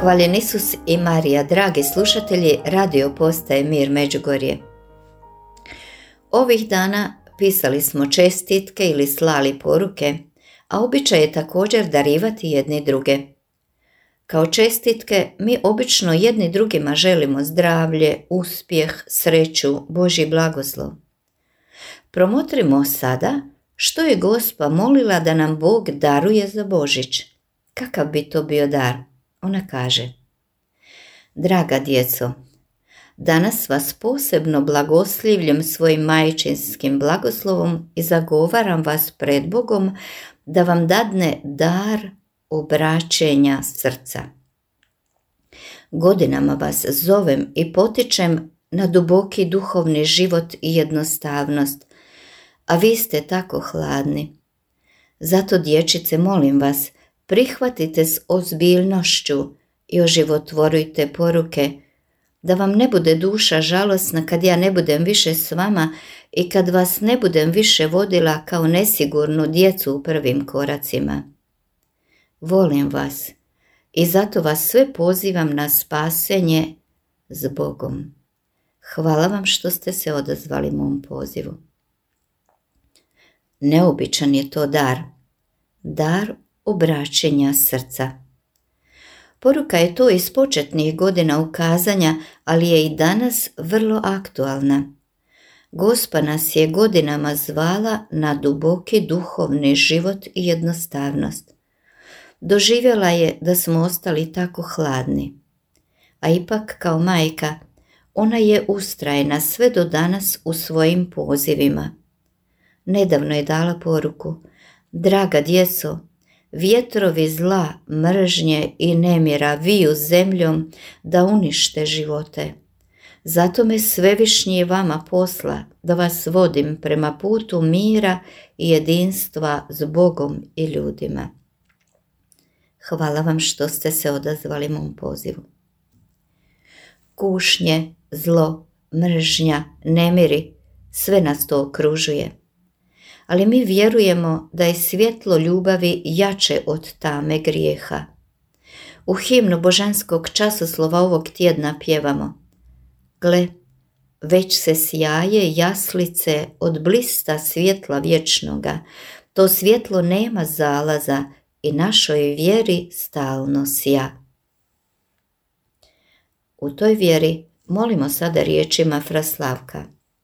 Hvaljen Isus i Marija, dragi slušatelji radio postaje Mir Međugorje. Ovih dana pisali smo čestitke ili slali poruke, a običaj je također darivati jedni druge. Kao čestitke mi obično jedni drugima želimo zdravlje, uspjeh, sreću, Božji blagoslov. Promotrimo sada što je Gospa molila da nam Bog daruje za Božić. Kakav bi to bio dar? Ona kaže: Draga djeco, danas vas posebno blagoslivljem svojim majčinskim blagoslovom i zagovaram vas pred Bogom da vam dadne dar obraćenja srca. Godinama vas zovem i potičem na duboki duhovni život i jednostavnost, a vi ste tako hladni. Zato, dječice, molim vas, prihvatite s ozbiljnošću i oživotvorujte poruke, da vam ne bude duša žalosna kad ja ne budem više s vama i kad vas ne budem više vodila kao nesigurnu djecu u prvim koracima. Volim vas i zato vas sve pozivam na spasenje s Bogom. Hvala vam što ste se odazvali mom pozivu. Neobičan je to dar obraćenja srca. Poruka je to iz početnih godina ukazanja, ali je i danas vrlo aktualna. Gospa nas je godinama zvala na duboki duhovni život i jednostavnost. Doživjela je da smo ostali tako hladni. A ipak, kao majka, ona je ustrajna sve do danas u svojim pozivima. Nedavno je dala poruku: Draga djeco, vjetrovi zla, mržnje i nemira viju zemljom da unište živote. Zato me Svevišnji vama posla da vas vodim prema putu mira i jedinstva s Bogom i ljudima. Hvala vam što ste se odazvali mom pozivu. Kušnje, zlo, mržnja, nemiri, sve nas to okružuje. Ali mi vjerujemo da je svjetlo ljubavi jače od tame grijeha. U himnu božanskog časoslova ovog tjedna pjevamo: Gle, već se sjaje jaslice od blista svjetla vječnoga, to svjetlo nema zalaza i našoj vjeri stalno sja. U toj vjeri molimo sada riječima fra Slavka: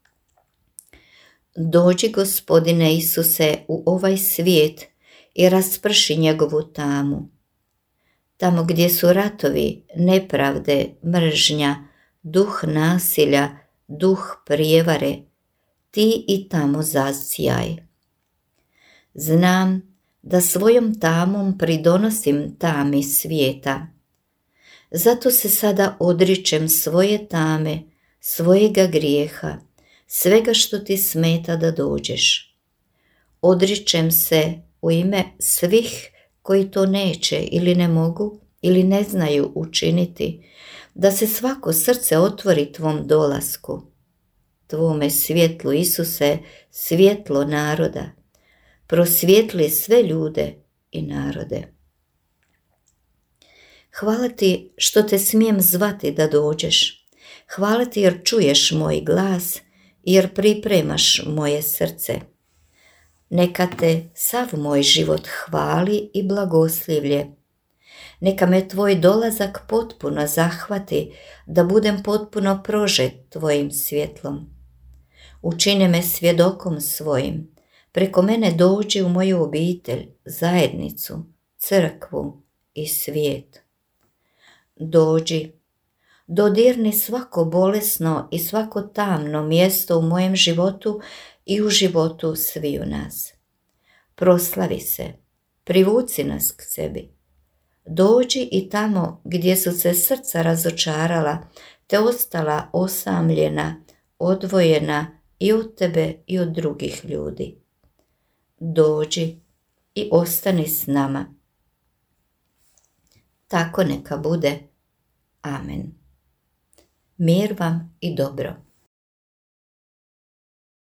Dođi, Gospodine Isuse, u ovaj svijet i rasprši njegovu tamu. Tamo gdje su ratovi, nepravde, mržnja, duh nasilja, duh prijevare, ti i tamo zasjaj. Znam da svojom tamom pridonosim tami svijeta. Zato se sada odričem svoje tame, svojega grijeha, svega što ti smeta da dođeš. Odričem se u ime svih koji to neće ili ne mogu ili ne znaju učiniti, da se svako srce otvori tvom dolasku. Tvome svjetlu, Isuse, svjetlo naroda, prosvjetli sve ljude i narode. Hvala ti što te smijem zvati da dođeš. Hvala ti jer čuješ moj glas, jer pripremaš moje srce. Neka te sav moj život hvali i blagoslivlje. Neka me tvoj dolazak potpuno zahvati, da budem potpuno prožet tvojim svjetlom. Učini me svjedokom svojim. Preko mene dođi u moju obitelj, zajednicu, crkvu i svijet. Dođi, dodirni svako bolesno i svako tamno mjesto u mojem životu i u životu sviju nas. Proslavi se, privuci nas k sebi. Dođi i tamo gdje su se srca razočarala, te ostala osamljena, odvojena i od tebe i od drugih ljudi. Dođi i ostani s nama. Tako neka bude. Amen. Mir vam i dobro.